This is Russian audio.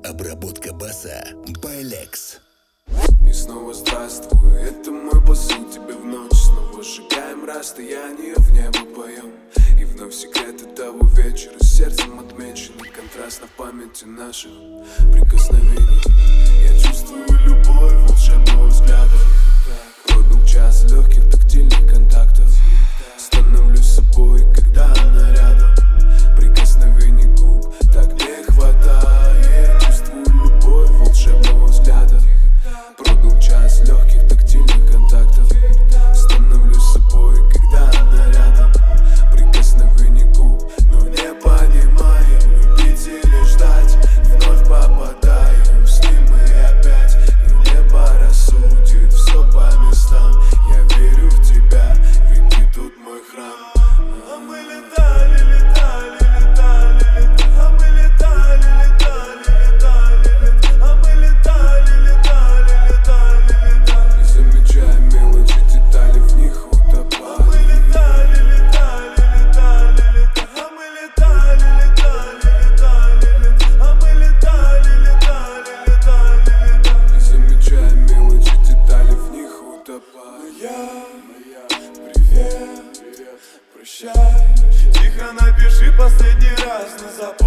Обработка баса by Lex. И снова здравствуй, это мой посыл тебе в ночь. Снова сжигаем расстояние, в небо поем. И вновь секреты того вечера сердцем отмечены. Контраст на памяти наших прикосновений. Я чувствую любовь волшебного взгляда. Пробил час легких тактильных контактов. Становлюсь собой, когда она рядом. Прикосновений губ так не хватает. Чувствую любовь волшебного взгляда. Пробил час легких тактильных контактов. Становлюсь собой, когда она рядом. Прикосновений губ, но не понимаем, любить или ждать. Вновь попадаем с ним мы опять. Но небо рассудит все по местам. Я верю в тебя, ведь ты тут мой храм. А мы летали, летали, летали, летали. А мы летали, летали, летали, летали. А мы летали, летали, летали, летали. Не замечая мелочи, детали, в них утопали. А мы летали, летали, летали, летали. А мы летали, летали, летали, летали. А мы летали, летали, летали, летали. Не замечая мелочи, детали, в них утопали. Привет, прощай. Тихо напиши последний раз на запад.